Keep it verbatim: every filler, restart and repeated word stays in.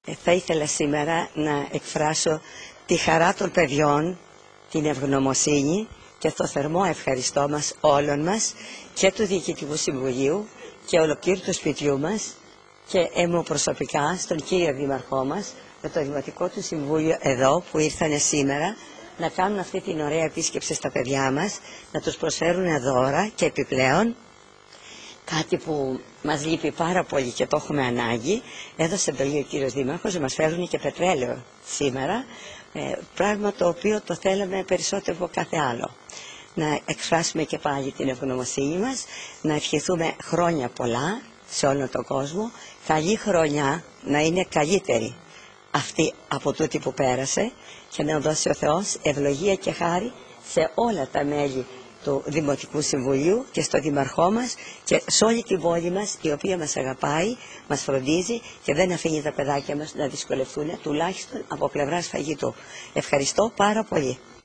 Ε, θα ήθελα σήμερα να εκφράσω τη χαρά των παιδιών, την ευγνωμοσύνη και το θερμό ευχαριστώ μας όλων μας και του Διοικητικού Συμβουλίου και ολοκλήρου του σπιτιού μας και εμώ προσωπικά στον κύριο Δήμαρχό μας με το Δημοτικό του Συμβούλιο εδώ που ήρθαν σήμερα να κάνουν αυτή την ωραία επίσκεψη στα παιδιά μας, να τους προσφέρουν δώρα και επιπλέον κάτι που μας λείπει πάρα πολύ και το έχουμε ανάγκη. Έδωσε εντολή ο κύριος Δήμαρχος να μας φέρουν και πετρέλαιο σήμερα, ε, πράγμα το οποίο το θέλαμε περισσότερο από κάθε άλλο. Να εκφράσουμε και πάλι την ευγνωμοσύνη μας, να ευχηθούμε χρόνια πολλά σε όλο τον κόσμο, καλή χρονιά, να είναι καλύτερη αυτή από τούτη που πέρασε και να δώσει ο Θεός ευλογία και χάρη σε όλα τα μέλη του Δημοτικού Συμβουλίου και στο Δήμαρχό μας και σε όλη την πόλη μας, η οποία μας αγαπάει, μας φροντίζει και δεν αφήνει τα παιδάκια μας να δυσκολευτούν τουλάχιστον από πλευράς φαγητού. Ευχαριστώ πάρα πολύ.